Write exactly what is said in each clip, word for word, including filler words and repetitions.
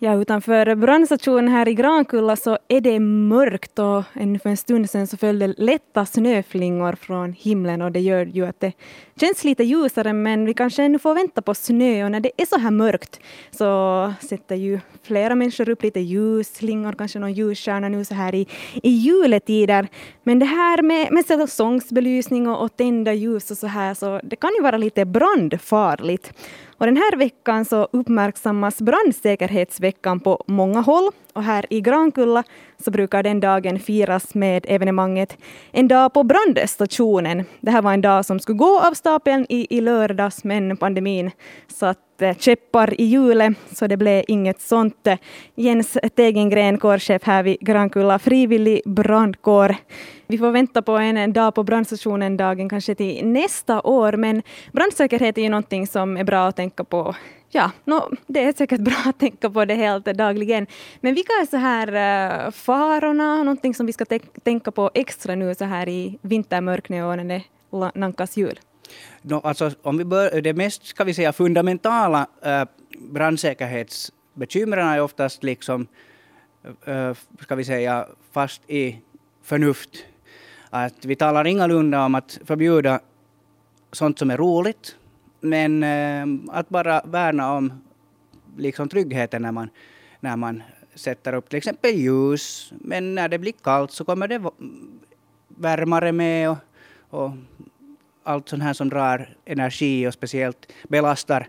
Ja, utanför brandstationen här i Grankulla så är det mörkt och ännu för en stund sedan så följde lätta snöflingor från himlen och det gör ju att det känns lite ljusare, men vi kanske ännu får vänta på snö och när det är så här mörkt så sätter ju flera människor upp lite ljusslingor, kanske någon ljusstjärna nu så här i, i juletider. Men det här med, med säsongsbelysning och, och tända ljus och så här, så det kan ju vara lite brandfarligt. Och den här veckan så uppmärksammas brandsäkerhetsveckan på många håll. Och här i Grankulla så brukar den dagen firas med evenemanget En dag på brandstationen. Det här var en dag som skulle gå av stapeln i, i lördags, men pandemin satt eh, käppar i hjulet så det blev inget sånt. Jens Tegengren, kårchef här vid Grankulla frivillig brandkår. Vi får vänta på en, en dag på brandstationen dagen kanske till nästa år, men brandsäkerhet är ju någonting som är bra att tänka på. Ja, no, det är säkert bra att tänka på det helt dagligen. Men vilka är så här uh, farorna, någonting som vi ska te- tänka på extra nu så här i vintermörknet och när det nankas jul? No, alltså, om vi bör, det mest ska vi säga fundamentala uh, brandsäkerhetsbekymren är oftast liksom, uh, ska vi säga, fast i förnuft. Att vi talar ingalunda om att förbjuda sånt som är roligt, men eh, att bara värna om liksom tryggheten när man, när man sätter upp till exempel ljus. Men när det blir kallt så kommer det värmare med och, och allt sånt här som drar energi och speciellt belastar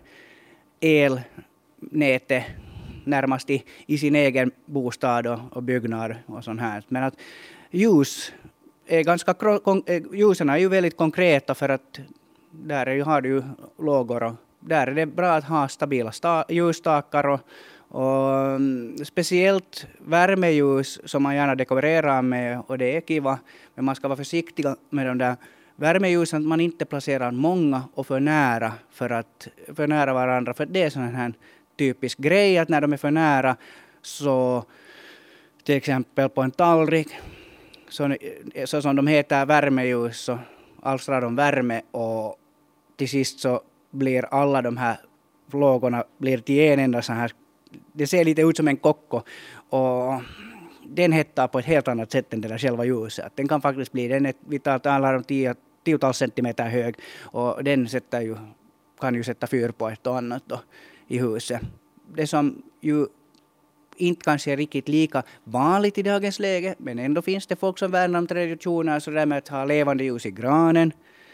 elnätet närmast i, i sin egen bostad och, och byggnad och sånt här. Men att ljus är ganska, ljusen är ju väldigt konkreta för att där är ju, har du ju lågor och där är det bra att ha stabila sta- ljusstakar och, och um, speciellt värmeljus som man gärna dekorerar med och det är kiva, men man ska vara försiktig med de där värmeljusen att man inte placerar många och för nära för att för nära varandra, för det är sån här typisk grej att när de är för nära så till exempel på en tallrik så, så som de heter värmeljus så alstrar de värme och till sist så blir alla de här lågorna blir till en enda så här, det ser lite ut som en kokko och den hettar på ett helt annat sätt än det där själva ljuset. Den kan faktiskt bli, den är, vi talar om tio, tiotals centimeter hög och den sätter ju, kan ju sätta fyr på ett och annat då, i huset. Det som ju inte kanske är riktigt lika vanligt i dagens läge, men ändå finns det folk som värnar om traditioner så där med att ha levande ljus i granen.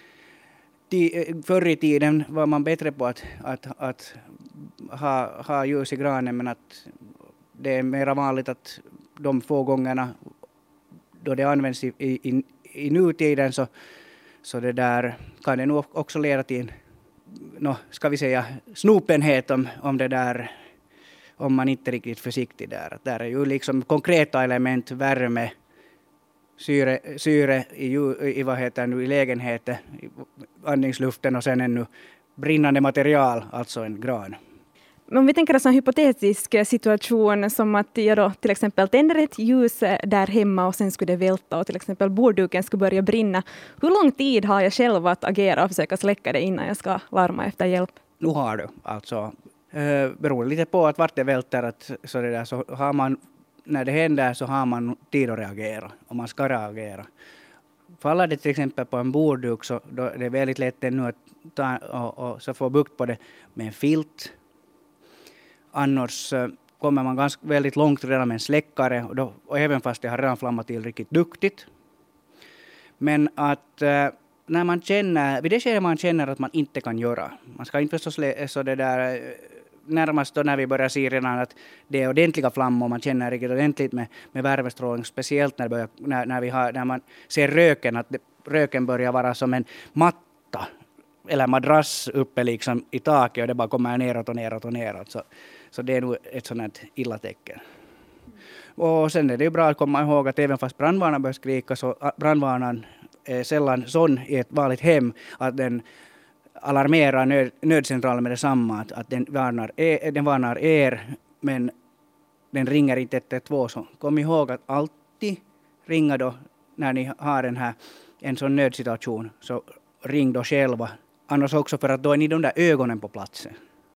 Förr i tiden var man bättre på att, att, att ha, ha ljus i granen, men att det är mer vanligt att de få gångerna då det används i, i, i nutiden så, så det där kan det nog också leda till no, ska vi säga snopenhet om, om det där om man inte är riktigt försiktig där. Där är ju liksom konkreta element, värme, syre, syre i, i, vad heter nu, i lägenheten, i andningsluften och sen ännu brinnande material, alltså en gran. Men om vi tänker oss en hypotetisk situation som att jag då till exempel tänder ett ljus där hemma och sen skulle det välta och till exempel bordduken skulle börja brinna. Hur lång tid har jag själv att agera och försöka släcka det innan jag ska larma efter hjälp? Nu har du alltså eh, beror lite på att vart det välter att, så, det där, så har man när det händer så har man tid att reagera och man ska reagera. Faller det till exempel på en bordduk så då är det väldigt lätt ännu att ta och, och så få bukt på det med en filt. Annars uh, kommer man ganska väldigt långt redan med en släckare och, då, och även fast det har redan flammat till riktigt duktigt. Men att uh, när man känner, vid det skedet man känner att man inte kan göra, man ska inte förstås lä- så det där uh, närmast då när vi börjar se redan att det är ordentliga flammor, man känner riktigt ordentligt med, med värmestrålning, speciellt när, börjar, när, när, vi har, när man ser röken, att det, röken börjar vara som en matta eller madrass uppe liksom i taket och det bara kommer neråt och neråt och neråt. Så, så det är nog ett sådant illa tecken. Och sen är det ju bra att komma ihåg att även fast brandvarnaren börjar skrika så brandvarnaren är sällan sån i ett vanligt hem att den alarmerar nöd, nödcentralen med detsamma, att, att den, varnar er, den varnar er, men den ringer inte ett ett två. Så kom ihåg att alltid ringa då när ni har en, här, en sån nödsituation, så ring då själva. Annars också för att då är ni de där ögonen på platsen.